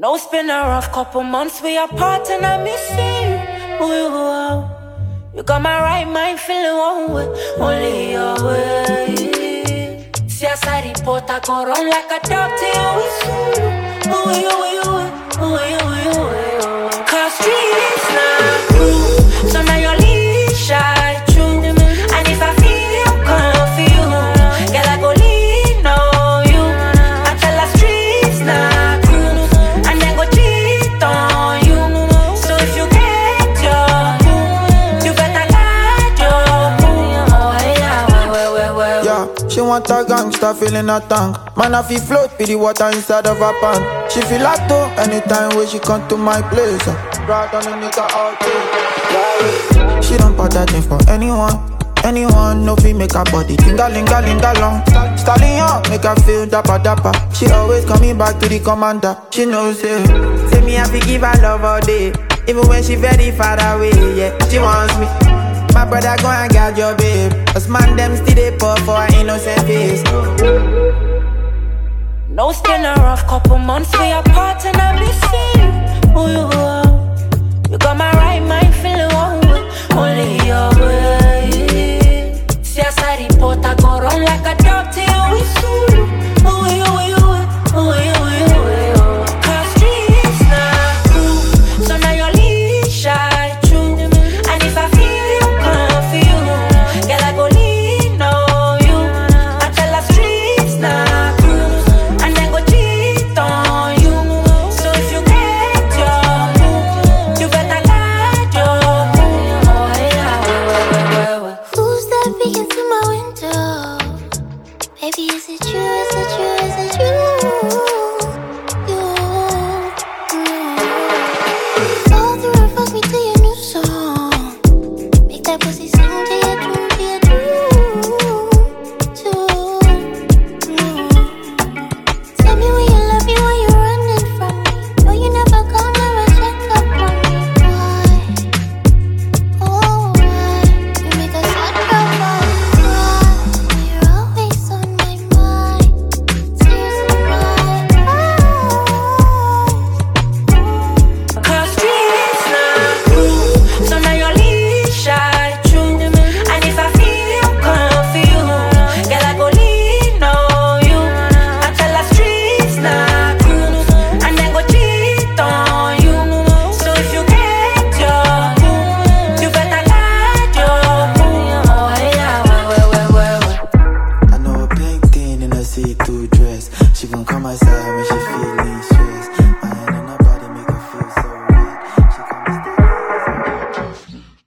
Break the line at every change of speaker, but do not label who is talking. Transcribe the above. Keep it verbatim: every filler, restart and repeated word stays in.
No, it's been a rough couple months, we apart and I miss you. Ooh, ooh, you got my right mind feeling one way, only your way. See I side report, I go run like a dog till you whistle. Ooh, ooh, ooh, ooh, ooh, ooh, ooh. Cause streets not true, so now your leash I true. And if I feel confused, girl I go lean on you. I tell the streets not true, and then go cheat on you. So if you get your boo, you better guard your boo. Oh yeah, well, well, well, well.
Yeah, she want a gangster feeling a tank. Man, I feel float with the water inside of her pant. She feel like though anytime when she come to my place. Right on the nigga all day. Yeah. She don't put that thing for anyone. Anyone, no fee make her body tinga-linga-linga long. Stallion, make her feel dapper-dapper. She always coming back to the commander. She knows it.
Say me have to give her love all day, even when she very far away, yeah. She wants me. My brother go and guard your babe, cause man them still they pour for her innocent face.
No, it's been a rough couple months, we apart and I miss you. Ooh, you, you got my right mind